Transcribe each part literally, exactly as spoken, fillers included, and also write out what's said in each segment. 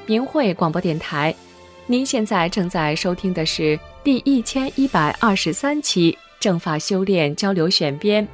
明慧广播电台。您现在正在收听的是第一千一百二十三期正法修炼交流选编。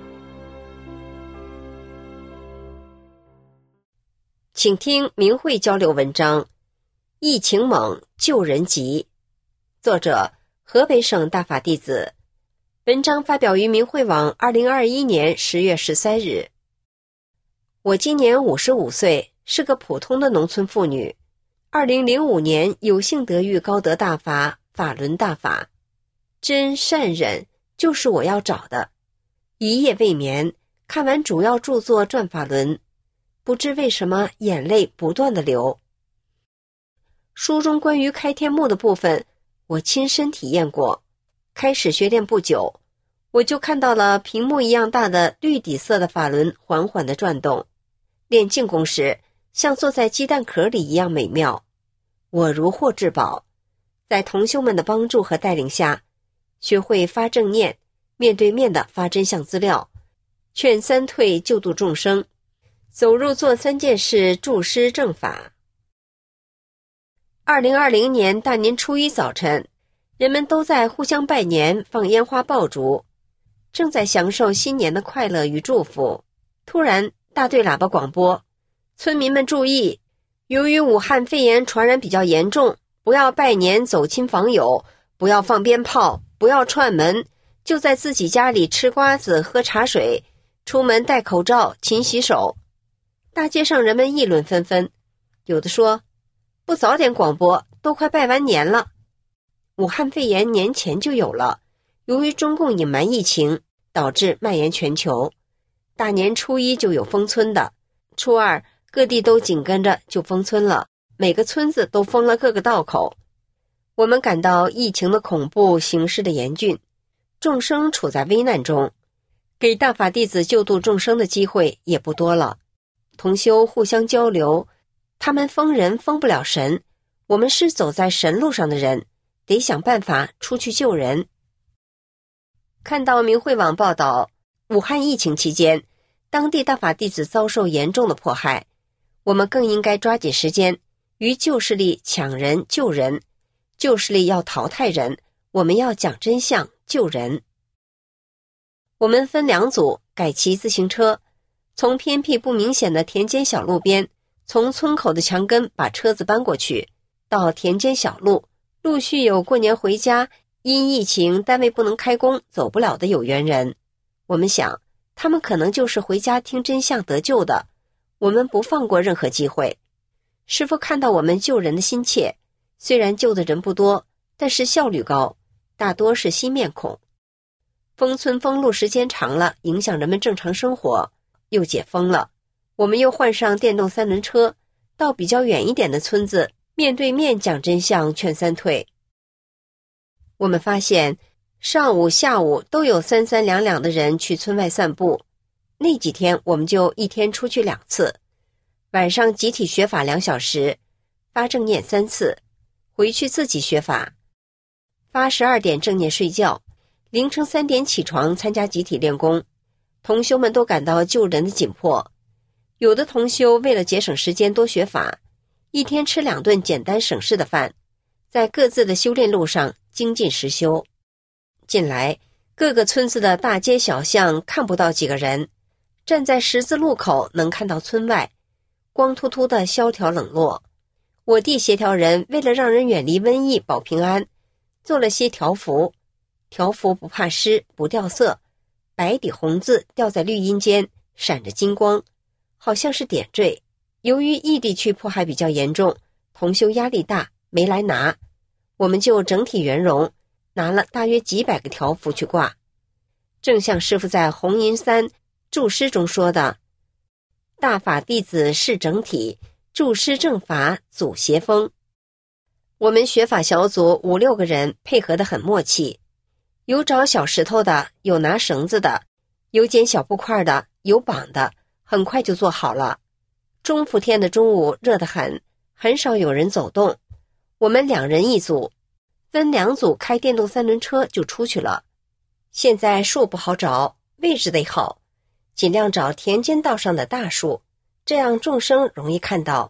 请听明慧交流文章《疫情猛，救人急》，作者河北省大法弟子。文章发表于明慧网二零二一年十月十三日。我今年五十五岁，是个普通的农村妇女。二零零五年有幸得遇高德大法、法轮大法，真善忍就是我要找的。一夜未眠，看完主要著作《转法轮》，不知为什么眼泪不断的流。书中关于开天目的部分，我亲身体验过。开始学练不久，我就看到了屏幕一样大的绿底色的法轮缓缓地转动。练静功时，像坐在鸡蛋壳里一样美妙。我如获至宝，在同修们的帮助和带领下，学会发正念，面对面的发真相资料，劝三退救度众生，走入做三件事助施正法。二零二零年大年初一早晨，人们都在互相拜年，放烟花爆竹，正在享受新年的快乐与祝福。突然大队喇叭广播，村民们注意，由于武汉肺炎传染比较严重，不要拜年走亲访友，不要放鞭炮，不要串门，就在自己家里吃瓜子喝茶水，出门戴口罩勤洗手。大街上人们议论纷纷，有的说，不早点广播，都快拜完年了。武汉肺炎年前就有了，由于中共隐瞒疫情，导致蔓延全球。大年初一就有封村的，初二各地都紧跟着就封村了，每个村子都封了各个道口。我们感到疫情的恐怖，形势的严峻，众生处在危难中，给大法弟子救度众生的机会也不多了。同修互相交流，他们封人封不了神，我们是走在神路上的人，得想办法出去救人。看到明慧网报道，武汉疫情期间，当地大法弟子遭受严重的迫害，我们更应该抓紧时间，与旧势力抢人救人。旧势力要淘汰人，我们要讲真相救人。我们分两组，改骑自行车，从偏僻不明显的田间小路边，从村口的墙根把车子搬过去，到田间小路，陆续有过年回家，因疫情单位不能开工走不了的有缘人。我们想，他们可能就是回家听真相得救的，我们不放过任何机会。师父看到我们救人的心切，虽然救的人不多，但是效率高，大多是新面孔。封村封路时间长了，影响人们正常生活，又解封了，我们又换上电动三轮车，到比较远一点的村子，面对面讲真相劝三退。我们发现上午下午都有三三两两的人去村外散步，那几天我们就一天出去两次，晚上集体学法两小时，发正念三次，回去自己学法，发十二点正念睡觉，凌晨三点起床参加集体练功。同修们都感到救人的紧迫，有的同修为了节省时间多学法，一天吃两顿简单省事的饭，在各自的修炼路上精进实修。近来各个村子的大街小巷看不到几个人，站在十字路口能看到村外光秃秃的萧条冷落。我地协调人为了让人远离瘟疫保平安，做了些条幅，条幅不怕湿不掉色，白底红字掉在绿荫间，闪着金光，好像是点缀。由于异地区迫害比较严重，同修压力大，没来拿，我们就整体圆融，拿了大约几百个条幅去挂。正像师父在红银三注释中说的，大法弟子是整体，注施正法阻邪风。我们学法小组五六个人配合得很默契，有找小石头的，有拿绳子的，有捡小布块的，有绑的，很快就做好了。中伏天的中午热得很，很少有人走动，我们两人一组，分两组开电动三轮车就出去了。现在树不好找，位置得好，尽量找田间道上的大树，这样众生容易看到。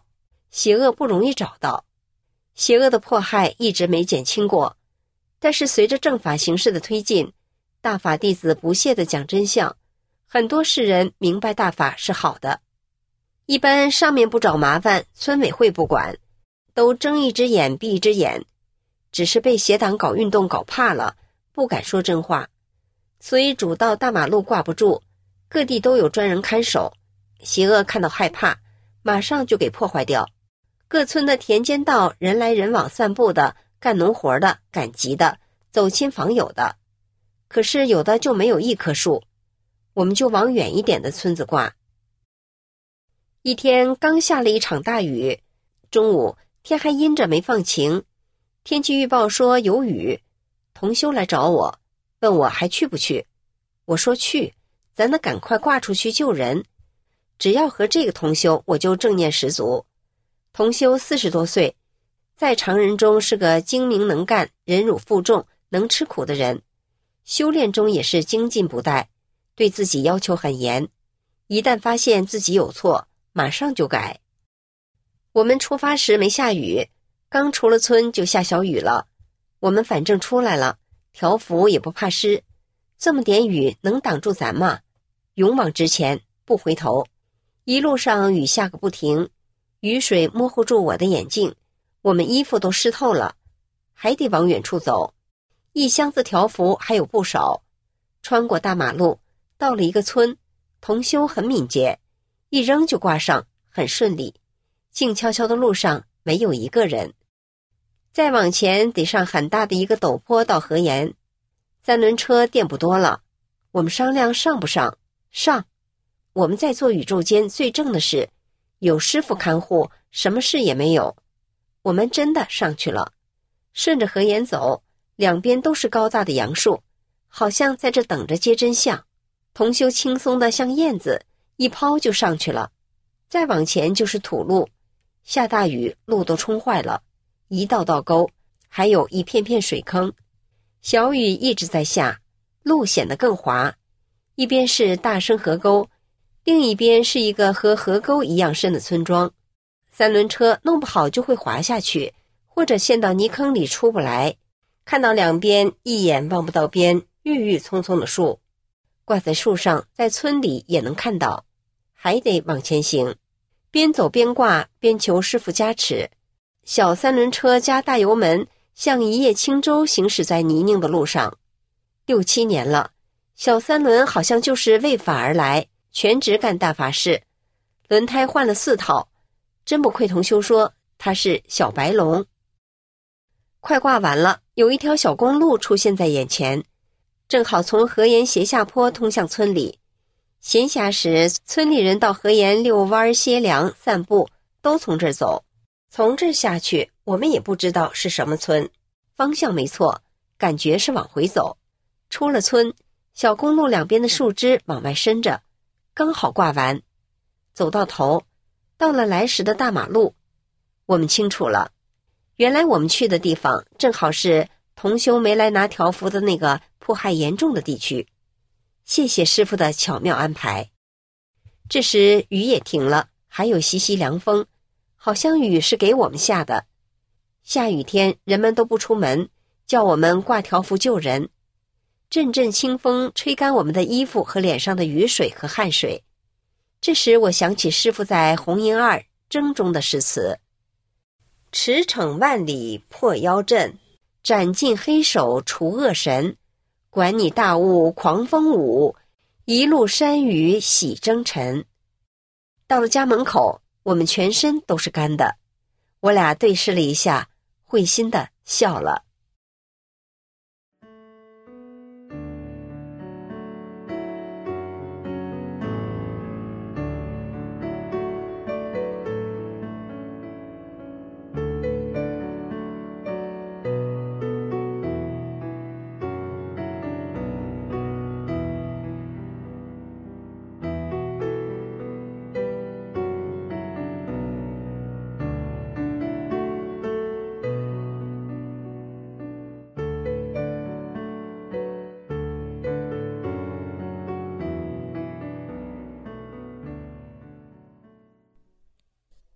邪恶不容易找到，邪恶的迫害一直没减轻过。但是随着正法形势的推进，大法弟子不懈地讲真相，很多世人明白大法是好的。一般上面不找麻烦，村委会不管，都睁一只眼闭一只眼，只是被邪党搞运动搞怕了，不敢说真话。所以主道大马路挂不住，各地都有专人看守，邪恶看到害怕，马上就给破坏掉。各村的田间道，人来人往散步的，干农活的，赶集的，走亲访友的。可是有的就没有一棵树，我们就往远一点的村子挂。一天刚下了一场大雨，中午天还阴着没放晴，天气预报说有雨。同修来找我，问我还去不去。我说去，咱得赶快挂出去救人。只要和这个同修，我就正念十足。同修四十多岁，在常人中是个精明能干、忍辱负重、能吃苦的人，修炼中也是精进不怠，对自己要求很严，一旦发现自己有错，马上就改。我们出发时没下雨，刚出了村就下小雨了。我们反正出来了，条幅也不怕湿，这么点雨能挡住咱吗？勇往直前，不回头。一路上雨下个不停，雨水模糊住我的眼镜，我们衣服都湿透了，还得往远处走。一箱子条幅还有不少，穿过大马路，到了一个村，同修很敏捷，一扔就挂上，很顺利。静悄悄的路上没有一个人。再往前得上很大的一个陡坡到河沿，三轮车垫不多了，我们商量上不上。上。我们在做宇宙间最正的事，有师父看护，什么事也没有。我们真的上去了，顺着河沿走，两边都是高大的杨树，好像在这等着接真相。同修轻松的像燕子，一抛就上去了。再往前就是土路，下大雨，路都冲坏了，一道道沟，还有一片片水坑。小雨一直在下，路显得更滑，一边是大深河沟，另一边是一个和河沟一样深的村庄。三轮车弄不好就会滑下去，或者陷到泥坑里出不来。看到两边一眼望不到边，郁郁葱葱的树，挂在树上，在村里也能看到，还得往前行，边走边挂，边求师傅加持。小三轮车加大油门，像一叶轻舟行驶在泥泞的路上。六七年了，小三轮好像就是为法而来，全职干大法事，轮胎换了四套，真不愧同修说他是小白龙。快挂完了，有一条小公路出现在眼前，正好从河沿斜下坡通向村里。闲暇时，村里人到河沿遛弯、歇凉、散步，都从这儿走。从这儿下去，我们也不知道是什么村，方向没错，感觉是往回走。出了村，小公路两边的树枝往外伸着，刚好挂完。走到头，到了来时的大马路，我们清楚了，原来我们去的地方正好是同修没来拿条幅的那个迫害严重的地区。谢谢师父的巧妙安排。这时雨也停了，还有习习凉风，好像雨是给我们下的。下雨天人们都不出门，叫我们挂条幅救人。阵阵清风吹干我们的衣服和脸上的雨水和汗水。这时我想起师父在红银二征中的诗词：驰骋万里破妖阵，斩尽黑手除恶神，管你大雾狂风舞，一路山雨洗征尘。到了家门口，我们全身都是干的，我俩对视了一下，会心的笑了。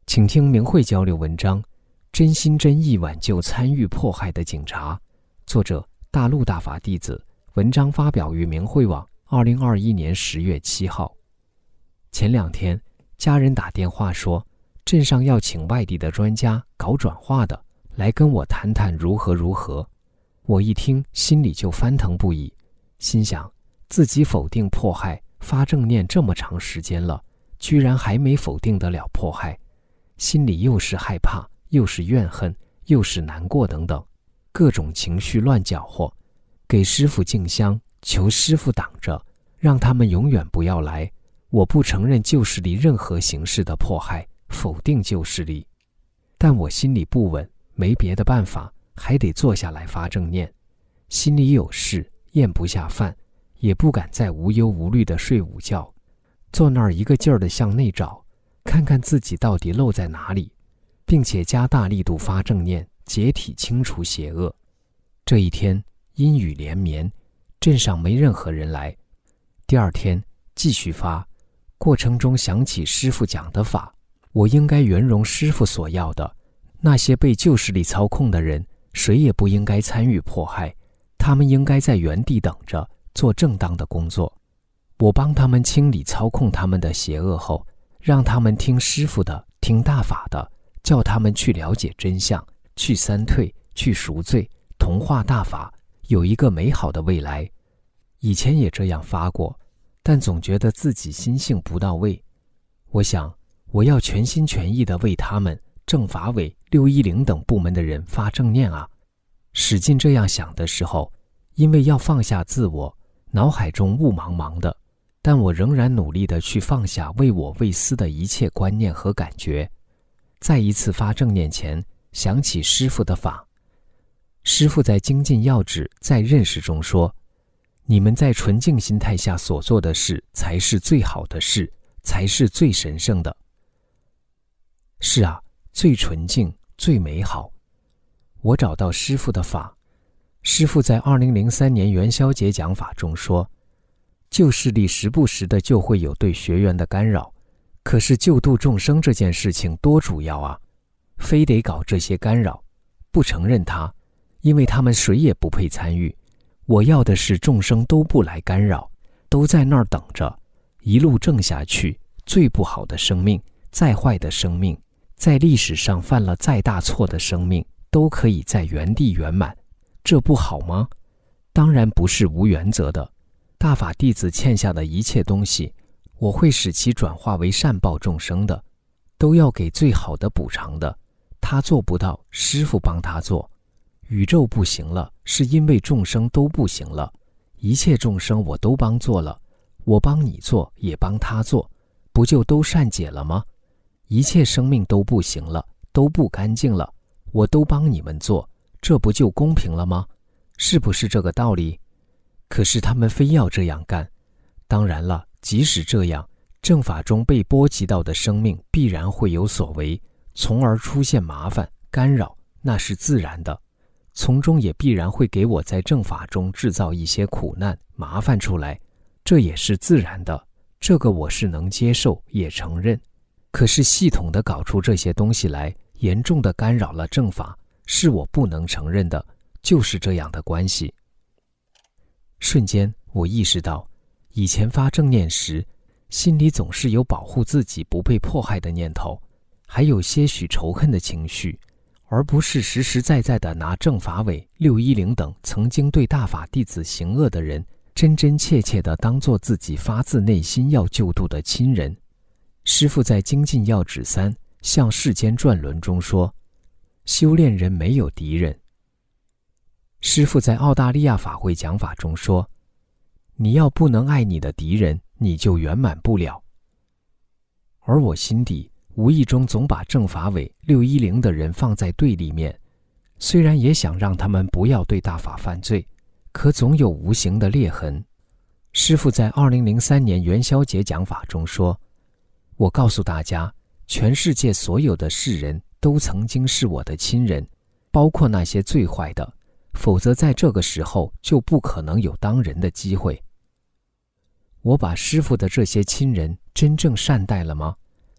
请听明慧交流文章，真心真意挽救参与迫害的警察。作者大陆大法弟子，文章发表于明慧网二零二一年十月七号。前两天家人打电话说，镇上要请外地的专家搞转化的来跟我谈谈如何如何。我一听心里就翻腾不已，心想自己否定迫害发正念这么长时间了，居然还没否定得了迫害，心里又是害怕，又是怨恨，又是难过等等，各种情绪乱搅和。给师父敬香，求师父挡着，让他们永远不要来。我不承认旧势力任何形式的迫害，否定旧势力。但我心里不稳，没别的办法，还得坐下来发正念。心里有事，咽不下饭，也不敢再无忧无虑地睡午觉，坐那儿一个劲儿地向内找，看看自己到底漏在哪里，并且加大力度发正念，解体清除邪恶。这一天阴雨连绵，镇上没任何人来。第二天继续发，过程中想起师父讲的法，我应该圆融师父所要的，那些被旧势力操控的人，谁也不应该参与迫害，他们应该在原地等着，做正当的工作。我帮他们清理操控他们的邪恶后，让他们听师父的，听大法的，叫他们去了解真相，去三退，去赎罪，同化大法，有一个美好的未来。以前也这样发过，但总觉得自己心性不到位。我想我要全心全意地为他们政法委、六一零等部门的人发正念啊。使劲这样想的时候，因为要放下自我，脑海中雾茫茫的，但我仍然努力地去放下为我为私的一切观念和感觉。再一次发正念前，想起师父的法。师父在精进要旨在认识中说，你们在纯净心态下所做的事才是最好的事，才是最神圣的。是啊，最纯净，最美好。我找到师父的法。师父在二零零三年元宵节讲法中说，旧势力时不时的就会有对学员的干扰，可是救度众生这件事情多主要啊，非得搞这些干扰，不承认它，因为他们谁也不配参与。我要的是众生都不来干扰，都在那儿等着，一路正下去。最不好的生命，再坏的生命，在历史上犯了再大错的生命，都可以在原地圆满，这不好吗？当然不是无原则的。大法弟子欠下的一切东西，我会使其转化为善报众生的，都要给最好的补偿的。他做不到，师父帮他做。宇宙不行了，是因为众生都不行了，一切众生我都帮做了，我帮你做，也帮他做，不就都善解了吗？一切生命都不行了，都不干净了，我都帮你们做，这不就公平了吗？是不是这个道理？可是他们非要这样干。当然了，即使这样，正法中被波及到的生命必然会有所为，从而出现麻烦干扰，那是自然的。从中也必然会给我在正法中制造一些苦难麻烦出来，这也是自然的，这个我是能接受也承认。可是系统的搞出这些东西来，严重的干扰了正法，是我不能承认的，就是这样的关系。瞬间我意识到，以前发正念时，心里总是有保护自己不被迫害的念头，还有些许仇恨的情绪，而不是实实在在地拿政法委、六一零等曾经对大法弟子行恶的人，真真切切地当作自己发自内心要救度的亲人。师父在精进要旨三向世间转轮中说，修炼人没有敌人。师父在澳大利亚法会讲法中说，你要不能爱你的敌人，你就圆满不了。而我心底无意中总把政法委、六一零的人放在对立面，虽然也想让他们不要对大法犯罪，可总有无形的裂痕。师父在二零零三年元宵节讲法中说，我告诉大家，全世界所有的世人都曾经是我的亲人，包括那些最坏的，否则在这个时候就不可能有当人的机会。我把师父的这些亲人真正善待了吗？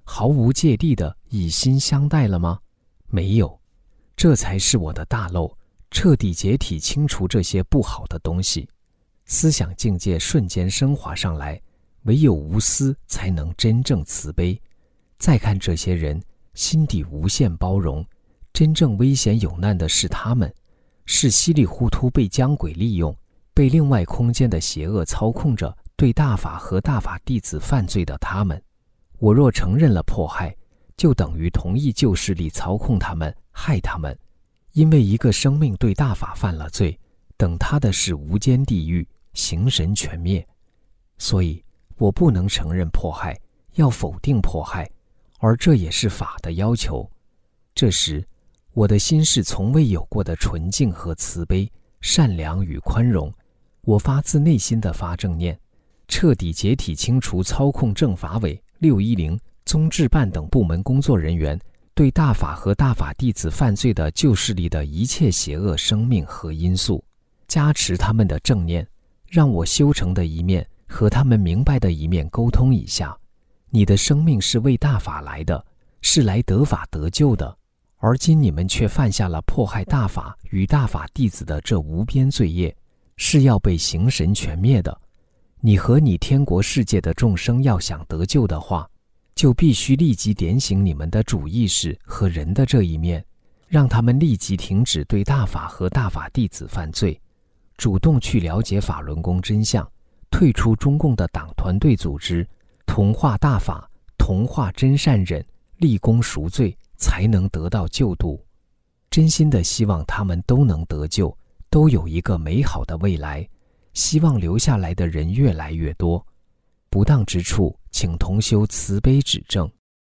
毫无芥蒂地以心相待了吗？没有，这才是我的大漏，彻底解体清除这些不好的东西，思想境界瞬间升华上来，唯有无私才能真正慈悲。再看这些人，心底无限包容，真正危险有难的是他们，是稀里糊涂被江鬼利用，被另外空间的邪恶操控着对大法和大法弟子犯罪的他们。我若承认了迫害，就等于同意旧势力操控他们，害他们。因为一个生命对大法犯了罪，等他的是无间地狱，形神全灭。所以我不能承认迫害，要否定迫害，而这也是法的要求。这时我的心是从未有过的纯净和慈悲、善良与宽容。我发自内心的发正念，彻底解体清除操控政法委、六一零、宗治办等部门工作人员对大法和大法弟子犯罪的旧势力的一切邪恶生命和因素，加持他们的正念，让我修成的一面和他们明白的一面沟通一下。你的生命是为大法来的，是来得法得救的，而今你们却犯下了迫害大法与大法弟子的这无边罪业，是要被形神全灭的。你和你天国世界的众生要想得救的话，就必须立即点醒你们的主意识和人的这一面，让他们立即停止对大法和大法弟子犯罪，主动去了解法轮功真相，退出中共的党团队组织，同化大法，同化真善忍，立功赎罪，才能得到救度。真心的希望他们都能得救，都有一个美好的未来，希望留下来的人越来越多。不当之处，请同修慈悲指正。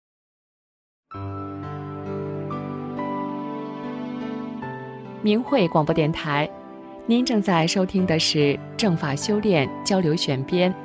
明慧广播电台，您正在收听的是正法修炼交流选编。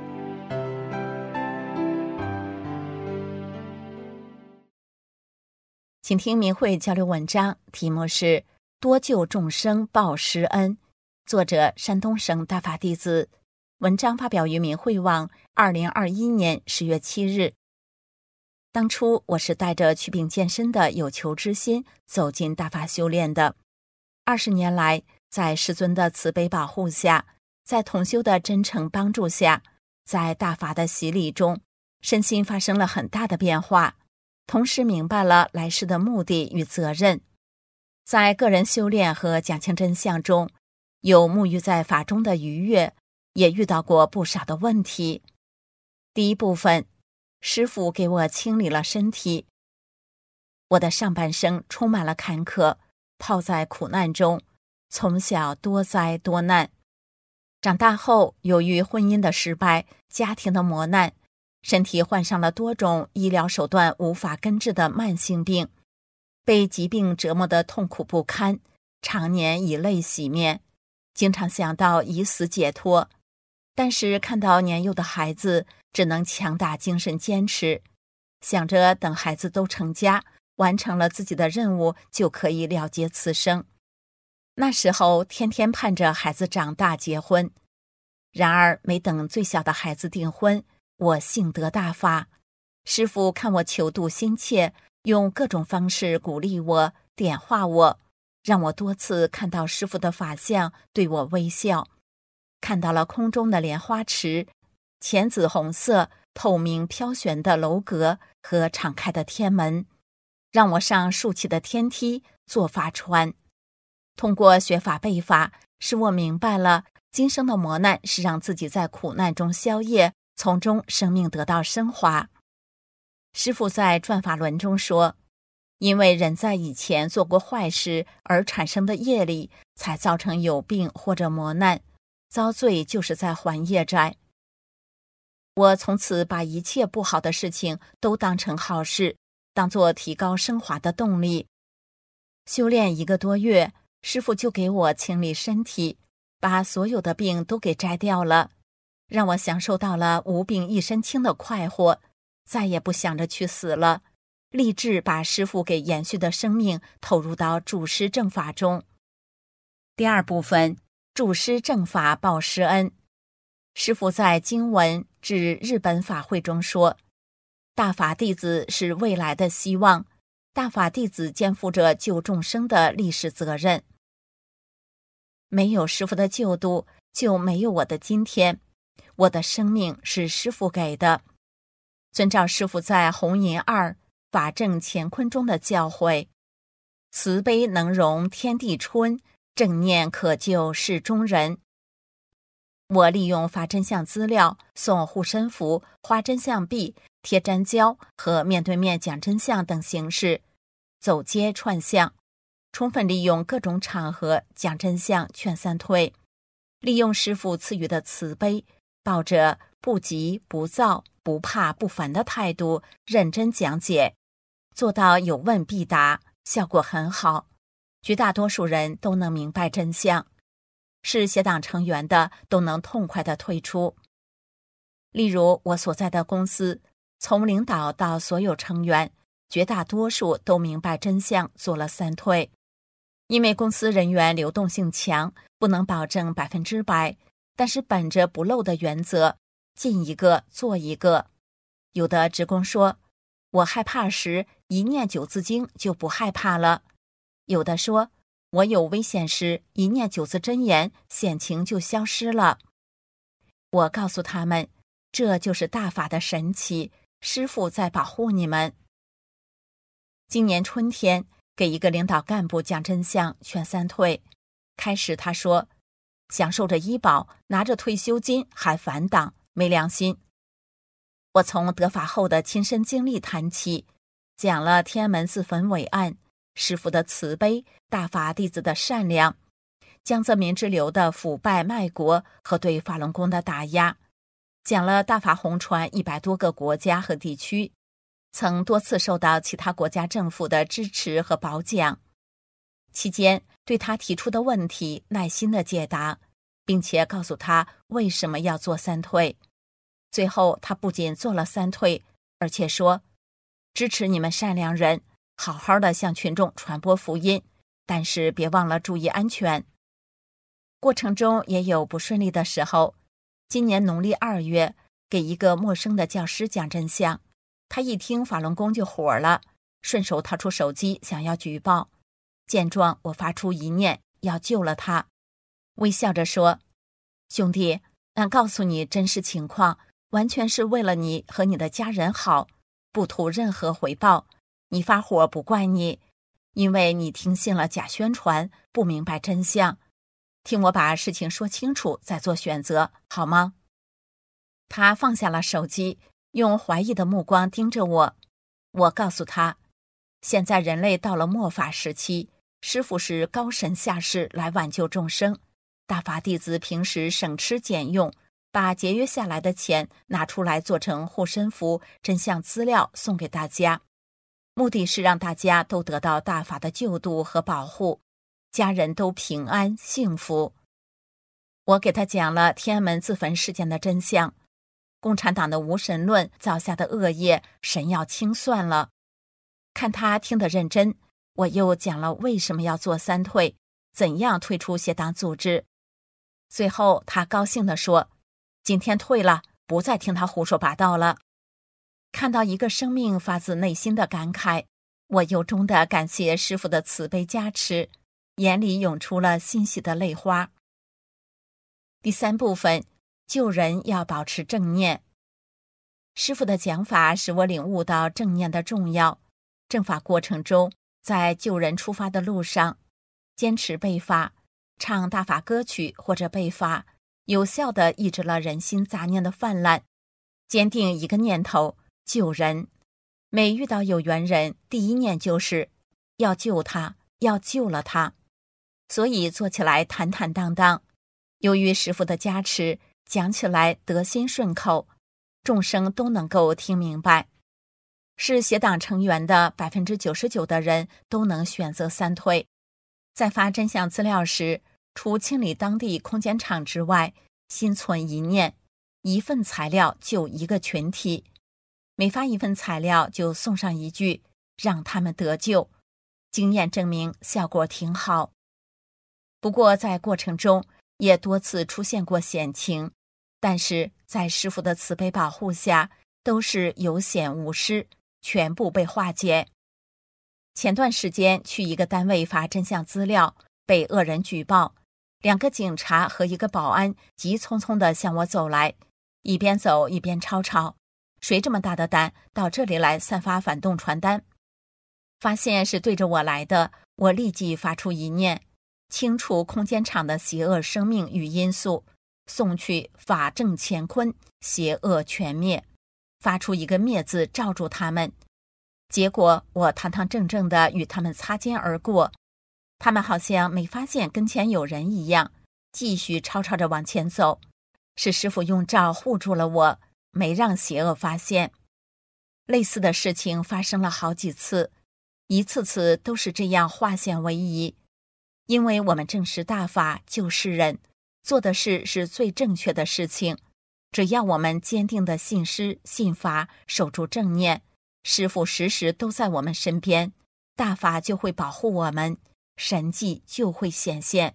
请听明慧交流文章，题目是多救众生报师恩，作者山东省大法弟子。文章发表于明慧网二零二一年十月七日。当初我是带着祛病健身的有求之心走进大法修炼的。二十年来，在师尊的慈悲保护下，在同修的真诚帮助下，在大法的洗礼中，身心发生了很大的变化，同时明白了来世的目的与责任。在个人修炼和讲清真相中，有沐浴在法中的愉悦，也遇到过不少的问题。第一部分，师父给我清理了身体。我的上半生充满了坎坷，泡在苦难中，从小多灾多难。长大后，由于婚姻的失败、家庭的磨难，身体患上了多种医疗手段无法根治的慢性病，被疾病折磨得痛苦不堪，常年以泪洗面，经常想到以死解脱。但是看到年幼的孩子，只能强打精神坚持，想着等孩子都成家，完成了自己的任务，就可以了结此生。那时候天天盼着孩子长大结婚，然而没等最小的孩子订婚，我幸得大发。师父看我求度心切，用各种方式鼓励我，点化我，让我多次看到师父的法相对我微笑，看到了空中的莲花池，浅紫红色透明飘旋的楼阁和敞开的天门，让我上竖起的天梯坐法船。通过学法背法，使我明白了今生的磨难是让自己在苦难中消业，从中生命得到升华。师父在转法轮中说，因为人在以前做过坏事而产生的业力，才造成有病或者磨难，遭罪就是在还业债。我从此把一切不好的事情都当成好事，当作提高升华的动力。修炼一个多月，师父就给我清理身体，把所有的病都给摘掉了，让我享受到了无病一身轻的快活，再也不想着去死了，立志把师父给延续的生命投入到主师正法中。第二部分，主师正法报师恩。师父在经文至日本法会中说， 大法弟子是未来的希望，大法弟子肩负着救众生的历史责任。没有师父的救度，就没有我的今天。我的生命是师父给的。遵照师父在弘淫二法正乾坤中的教诲，慈悲能容天地春，正念可救世中人。我利用发真相资料、送护身符、画真相币、贴粘胶和面对面讲真相等形式，走街串巷，充分利用各种场合讲真相劝三退，利用师父赐予的慈悲，抱着不急不躁、不怕不烦的态度认真讲解，做到有问必答，效果很好，绝大多数人都能明白真相，是协党成员的都能痛快地退出。例如我所在的公司，从领导到所有成员，绝大多数都明白真相，做了三退。因为公司人员流动性强，不能保证百分之百，但是本着不漏的原则，进一个做一个。有的职工说，我害怕时一念九字经就不害怕了。有的说，我有危险时一念九字真言，险情就消失了。我告诉他们，这就是大法的神奇，师父在保护你们。今年春天给一个领导干部讲真相劝三退，开始他说，享受着医保，拿着退休金还反党，没良心。我从得法后的亲身经历谈起，讲了天安门自焚伟案，师父的慈悲，大法弟子的善良，江泽民之流的腐败卖国和对法轮功的打压，讲了大法红传一百多个国家和地区，曾多次受到其他国家政府的支持和褒奖。期间对他提出的问题耐心的解答，并且告诉他为什么要做三退。最后他不仅做了三退，而且说，支持你们善良人，好好的向群众传播福音，但是别忘了注意安全。过程中也有不顺利的时候，今年农历二月给一个陌生的教师讲真相，他一听法轮功就火了，顺手掏出手机想要举报。见状，我发出一念，要救了他，微笑着说，兄弟，俺告诉你真实情况，完全是为了你和你的家人好，不图任何回报。你发火不怪你，因为你听信了假宣传，不明白真相。听我把事情说清楚，再做选择，好吗？他放下了手机，用怀疑的目光盯着我。我告诉他，现在人类到了末法时期，师父是高神下世来挽救众生，大法弟子平时省吃俭用，把节约下来的钱拿出来做成护身符、真相资料送给大家，目的是让大家都得到大法的救度和保护，家人都平安幸福。我给他讲了天安门自焚事件的真相，共产党的无神论造下的恶业，神要清算了。看他听得认真，我又讲了为什么要做三退，怎样退出协党组织。最后他高兴地说，今天退了，不再听他胡说八道了。看到一个生命发自内心的感慨，我由衷地感谢师父的慈悲加持，眼里涌出了欣喜的泪花。第三部分，救人要保持正念。师父的讲法使我领悟到正念的重要。正法过程中，在救人出发的路上，坚持背法，唱大法歌曲或者背法，有效地抑制了人心杂念的泛滥，坚定一个念头，救人。每遇到有缘人，第一念就是要救他，要救了他，所以做起来坦坦荡荡。由于师父的加持，讲起来得心顺口，众生都能够听明白。是协党成员的 百分之九十九 的人都能选择三退。在发真相资料时，除清理当地空间场之外，心存一念，一份材料救一个群体，每发一份材料就送上一句，让他们得救。经验证明效果挺好。不过在过程中也多次出现过险情，但是在师父的慈悲保护下， 都是有险无失，全部被化解。前段时间去一个单位发真相资料，被恶人举报，两个警察和一个保安急匆匆地向我走来，一边走一边吵吵，谁这么大的胆到这里来散发反动传单？发现是对着我来的，我立即发出一念，清除空间场的邪恶生命与因素，送去法正乾坤，邪恶全灭，发出一个灭字罩住他们。结果我堂堂正正地与他们擦肩而过，他们好像没发现跟前有人一样，继续吵吵着往前走。是师父用罩护住了我，没让邪恶发现。类似的事情发生了好几次，一次次都是这样化险为夷。因为我们正是大法救世人，做的事是最正确的事情。只要我们坚定的信师信法，守住正念，师父时时都在我们身边，大法就会保护我们，神迹就会显现。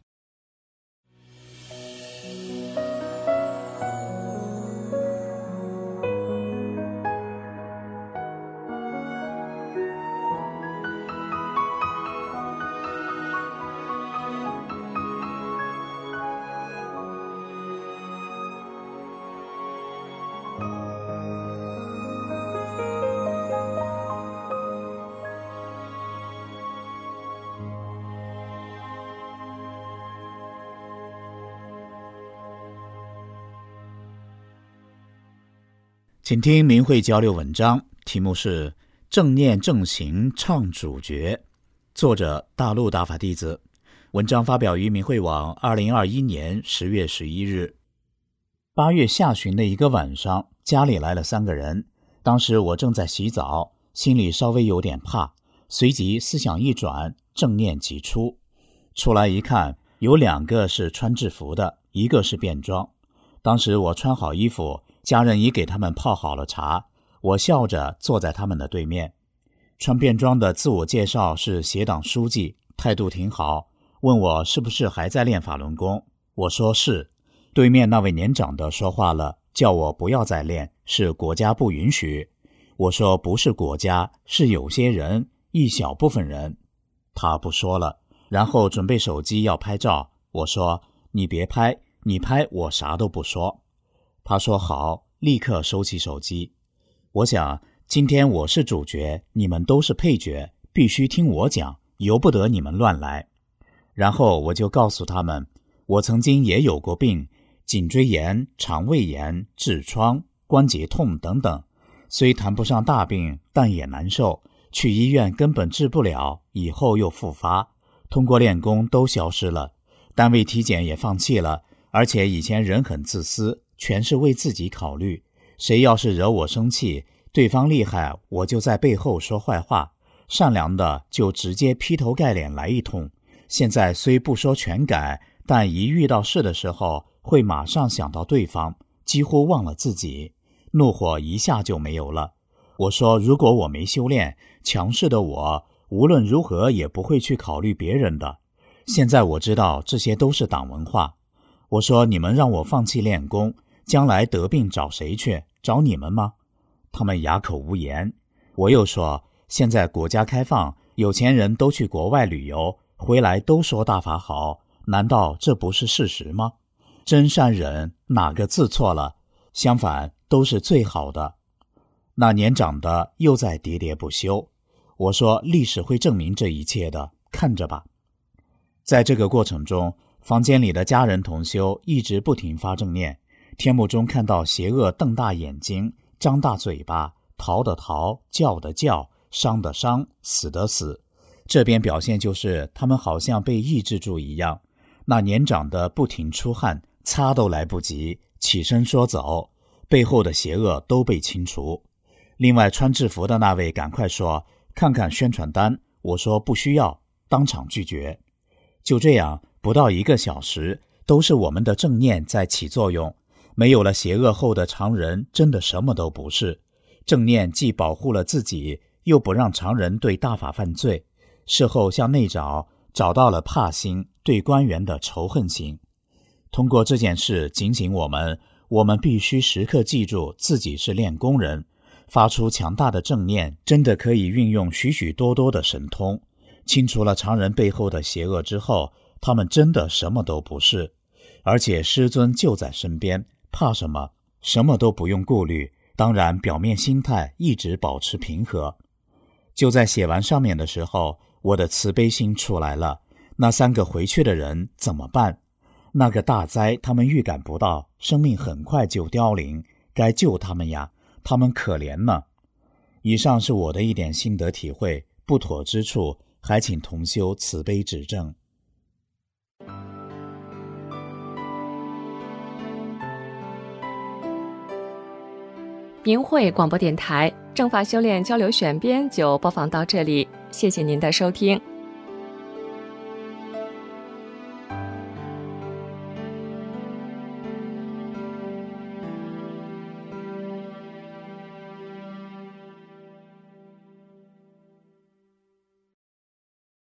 请听明慧交流文章，题目是正念正行唱主角，作者大陆大法弟子。文章发表于明慧网二零二一年十月十一日。八月下旬的一个晚上，家里来了三个人，当时我正在洗澡，心里稍微有点怕，随即思想一转，正念即出。出来一看，有两个是穿制服的，一个是便装。当时我穿好衣服，家人已给他们泡好了茶，我笑着坐在他们的对面。穿便装的自我介绍是协党书记，态度挺好，问我是不是还在练法轮功。我说是。对面那位年长的说话了，叫我不要再练，是国家不允许。我说不是国家，是有些人，一小部分人。他不说了，然后准备手机要拍照。我说你别拍，你拍我啥都不说。他说好，立刻收起手机。我想今天我是主角，你们都是配角，必须听我讲，由不得你们乱来。然后我就告诉他们，我曾经也有过病，颈椎炎、肠胃炎、痔疮、关节痛等等，虽谈不上大病，但也难受，去医院根本治不了，以后又复发，通过练功都消失了，单位体检也放弃了，而且以前人很自私，全是为自己考虑，谁要是惹我生气，对方厉害，我就在背后说坏话，善良的就直接劈头盖脸来一通。现在虽不说全改，但一遇到事的时候会马上想到对方，几乎忘了自己，怒火一下就没有了。我说如果我没修炼，强势的我无论如何也不会去考虑别人的。现在我知道这些都是党文化。我说你们让我放弃练功，将来得病找谁去？找你们吗？他们哑口无言。我又说现在国家开放，有钱人都去国外旅游，回来都说大法好，难道这不是事实吗？真善忍哪个字错了？相反都是最好的。那年长的又在喋喋不休。我说历史会证明这一切的，看着吧。在这个过程中，房间里的家人同修一直不停发正念，天幕中看到邪恶瞪大眼睛，张大嘴巴，逃的逃，叫的叫，伤的伤，死的死。这边表现就是他们好像被抑制住一样。那年长的不停出汗，擦都来不及，起身说走，背后的邪恶都被清除。另外穿制服的那位赶快说看看宣传单，我说不需要，当场拒绝。就这样不到一个小时，都是我们的正念在起作用。没有了邪恶后的常人真的什么都不是。正念既保护了自己，又不让常人对大法犯罪。事后向内找，找到了怕心，对官员的仇恨心。通过这件事警醒我们，我们必须时刻记住自己是练功人， 发出强大的正念，真的可以运用许许多多的神通，清除了常人背后的邪恶之后，他们真的什么都不是，而且师尊就在身边，怕什么？什么都不用顾虑，当然表面心态一直保持平和。就在写完上面的时候，我的慈悲心出来了，那三个回去的人怎么办？那个大灾他们预感不到，生命很快就凋零，该救他们呀，他们可怜呢。以上是我的一点心得体会，不妥之处还请同修慈悲指正。 明慧广播电台正法修炼交流选编就播放到这里，谢谢您的收听。